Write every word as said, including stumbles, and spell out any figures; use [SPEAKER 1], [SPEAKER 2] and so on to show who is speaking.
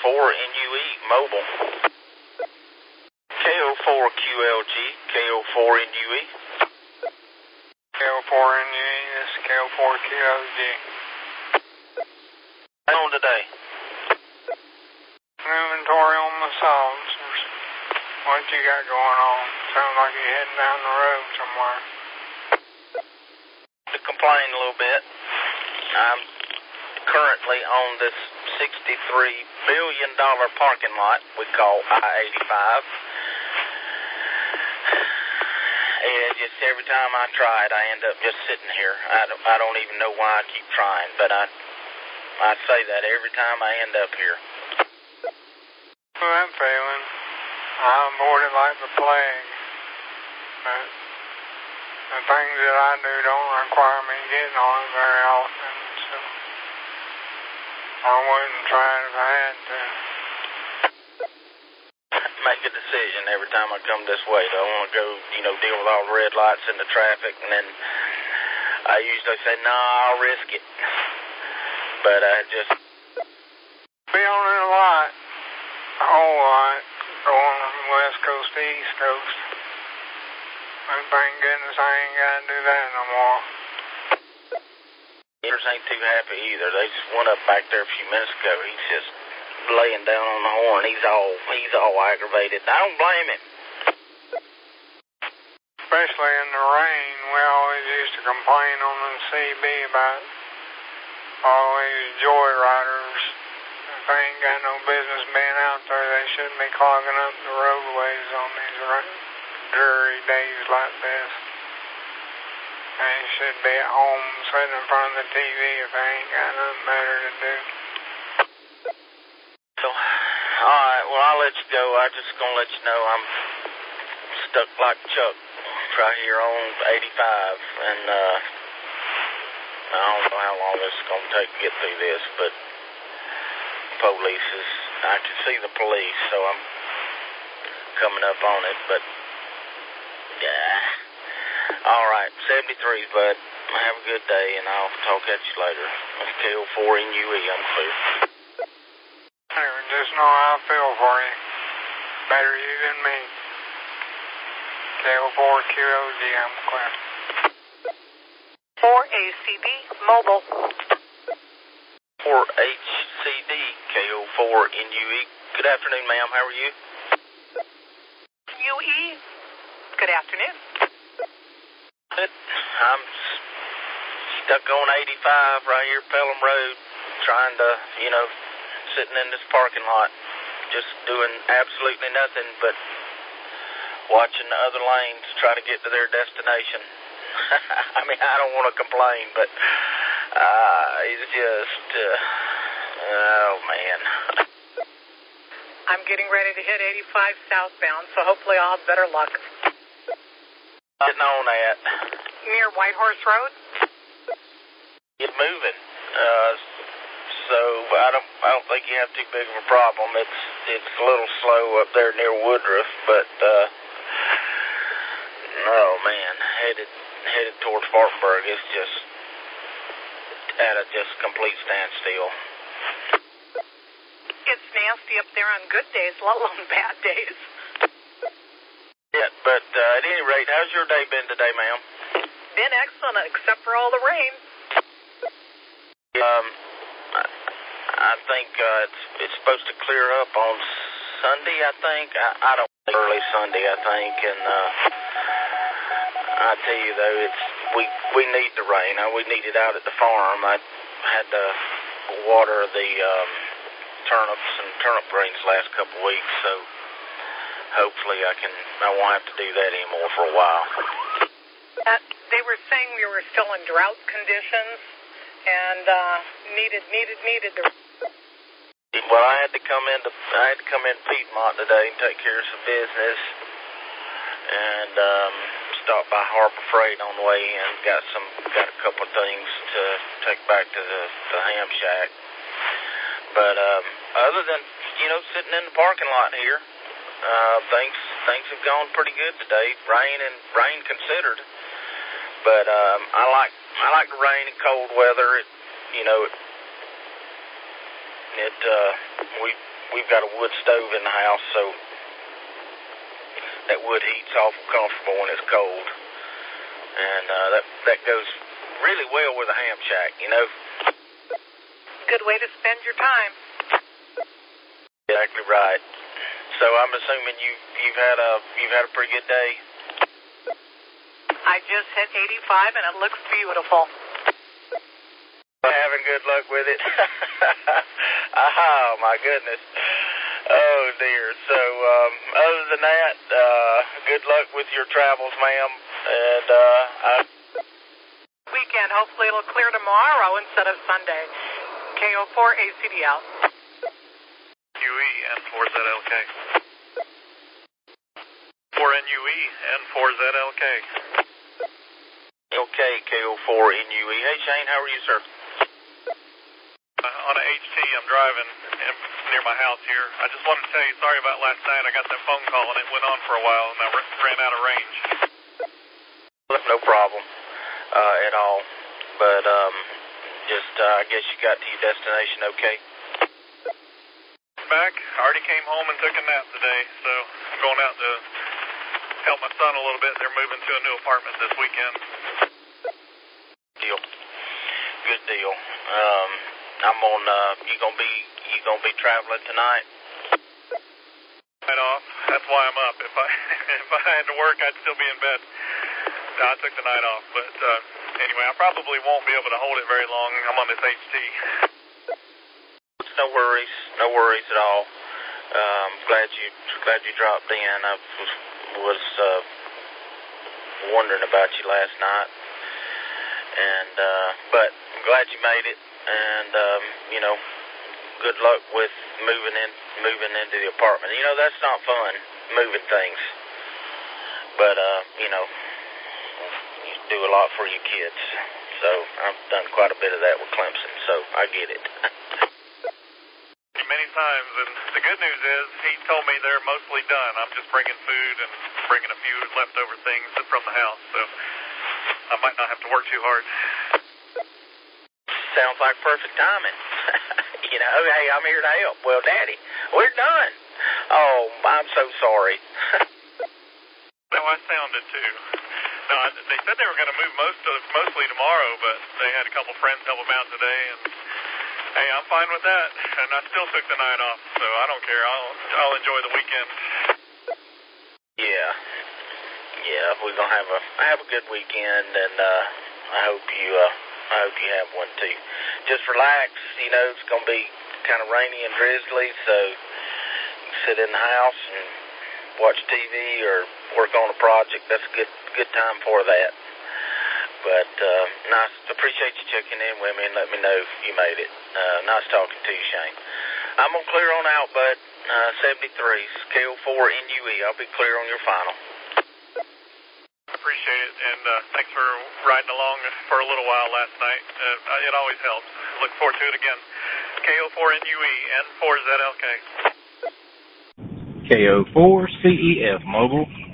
[SPEAKER 1] four N U E Mobile. K O four Q L G, K O four N U E.
[SPEAKER 2] K O four N U E, this is K O four Q L G.
[SPEAKER 1] How on today?
[SPEAKER 2] Inventory on my silencers. What you got going on? Sounds like you're heading down the road somewhere.
[SPEAKER 1] To complain a little bit, I'm currently on this sixty-three billion dollars parking lot we call I eighty-five. And just every time I try it, I end up just sitting here. I don't, I don't even know why I keep trying, but I I say that every time I end up here.
[SPEAKER 2] Well, I'm feeling. I avoid it like the plague. But the things that I do don't require me getting on it very often, so I wouldn't try it if I had to.
[SPEAKER 1] Make a decision every time I come this way. Do I want to go, you know, deal with all the red lights and the traffic? And then I usually say, no, nah, I'll risk it. But I just
[SPEAKER 2] be on it a lot, a whole lot, going from West Coast to East Coast. But thank goodness I ain't got to do that no more.
[SPEAKER 1] Neighbors ain't too happy either. They just went up back there a few minutes ago. He's just laying down on the horn. He's all he's all aggravated. I don't blame him.
[SPEAKER 2] Especially in the rain, we always used to complain on the C B about all these joyriders. If they ain't got no business being out there, they shouldn't be clogging up the roadways on these dreary days like this. They should be at home sitting in front of the T V if they ain't got nothing better to do.
[SPEAKER 1] So, alright, well, I'll let you go. I'm just going to let you know I'm stuck like Chuck right here on eighty-five. And, uh, I don't know how long this is going to take to get through this, but police is, I can see the police, so I'm coming up on it, but, yeah. Alright, seventy-threes, bud. Have a good day, and I'll talk at you later. It's K O four N U E, I'm clear.
[SPEAKER 2] Just know how I feel for you. Better you than me. K O four Q L G, I'm clear.
[SPEAKER 3] four A C D, mobile.
[SPEAKER 1] four H C D, K O four N U E. Good afternoon, ma'am. How are you?
[SPEAKER 3] U E. Good afternoon.
[SPEAKER 1] Good. I'm stuck on eighty-five right here, Pelham Road, trying to, you know, sitting in this parking lot, just doing absolutely nothing but watching the other lanes try to get to their destination. I mean, I don't want to complain, but uh, it's just, uh, oh, man.
[SPEAKER 3] I'm getting ready to hit eighty-five southbound, so hopefully I'll have better luck.
[SPEAKER 1] Getting on that.
[SPEAKER 3] Near Whitehorse Road?
[SPEAKER 1] Get moving. Uh, so I don't, I don't think you have too big of a problem. It's, it's a little slow up there near Woodruff, but, uh, oh, man, headed, headed towards Spartanburg, it's just at a just complete standstill.
[SPEAKER 3] It's nasty up there on good days, let alone bad days.
[SPEAKER 1] Yeah, but uh, at any rate, how's your day been today, ma'am?
[SPEAKER 3] Been excellent, except for all the rain.
[SPEAKER 1] Um, I, I think uh, it's it's supposed to clear up on Sunday, I think. I, I don't think early Sunday, I think, and uh, I tell you though, it's we we need the rain. I, we need it out at the farm. I had to water the um, turnips and turnip greens last couple of weeks, so hopefully I can I won't have to do that anymore for a while.
[SPEAKER 3] Uh, they were saying we were still in drought conditions and uh, needed needed needed the.
[SPEAKER 1] Well, I had to come into I had to come in Piedmont today and take care of some business, and um, stop by Harbor Freight on the way in. Got some got a couple of things to take back to the, the ham shack. But um, other than you know sitting in the parking lot here, uh, things things have gone pretty good today. Rain and rain considered, but um, I like I like the rain and cold weather. It you know. It, It uh, we we we've got a wood stove in the house, so that wood heat's awful comfortable when it's cold. And uh, that, that goes really well with a ham shack, you know.
[SPEAKER 3] Good way to spend your time.
[SPEAKER 1] Exactly right. So I'm assuming you you've had a you've had a pretty good day.
[SPEAKER 3] I just hit eighty-five and it looks beautiful.
[SPEAKER 1] Having good luck with it. Oh my goodness. Oh dear. So um, other than that, uh, good luck with your travels, ma'am. And uh, I...
[SPEAKER 3] weekend. Hopefully it'll clear tomorrow instead of Sunday. K O four A C D out.
[SPEAKER 4] U E N four Z L K. four N U E N four Z L K.
[SPEAKER 1] Okay, K O four N U E. Hey Shane, how are you, sir?
[SPEAKER 4] Uh, on a H T, I'm driving in, near my house here. I just wanted to tell you, sorry about last night. I got that phone call and it went on for a while and I r- ran out of range.
[SPEAKER 1] No problem uh, at all. But um, just, uh, I guess you got to your destination okay?
[SPEAKER 4] Back. I already came home and took a nap today, so I'm going out to help my son a little bit. They're moving to a new apartment this weekend.
[SPEAKER 1] Deal. Good deal. Um, I'm on, uh, you gonna be, you gonna be traveling tonight?
[SPEAKER 4] Night off. That's why I'm up. If I, if I had to work, I'd still be in bed. No, I took the night off, but, uh, anyway, I probably won't be able to hold it very long. I'm on this H T.
[SPEAKER 1] No worries, no worries at all. Um, glad you, glad you dropped in. I was, was uh, wondering about you last night, and uh, but I'm glad you made it. And um, you know, good luck with moving in, moving into the apartment. You know, that's not fun, moving things, but uh, you know, you do a lot for your kids. So I've done quite a bit of that with Clemson, so I get it.
[SPEAKER 4] Many times, and the good news is he told me they're mostly done. I'm just bringing food and bringing a few leftover things from the house, so I might not have to work too hard.
[SPEAKER 1] Sounds like perfect timing. You know, hey, I'm here to help. Well, Daddy, we're done. Oh, I'm so sorry.
[SPEAKER 4] No, I sounded too. No, I, they said they were going to move most of, mostly tomorrow, but they had a couple friends help them out today, and hey, I'm fine with that, and I still took the night off, so I don't care. I'll I'll enjoy the weekend.
[SPEAKER 1] Yeah, yeah, we're gonna have a have a good weekend, and uh, I hope you uh, I hope you have one too. Just relax, you know. It's gonna be kind of rainy and drizzly, so you can sit in the house and watch T V or work on a project. That's a good good time for that. But uh, nice. Appreciate you checking in with me and let me know if you made it. Uh, nice talking to you, Shane. I'm going to clear on out, bud. Uh, seventy-three, K O four N U E. I'll be clear on your final.
[SPEAKER 4] Appreciate it, and uh, thanks for riding along for a little while last night. Uh, it always helps. Look forward to it again. K O four N U E, N four Z L K.
[SPEAKER 5] K O four C E F Mobile.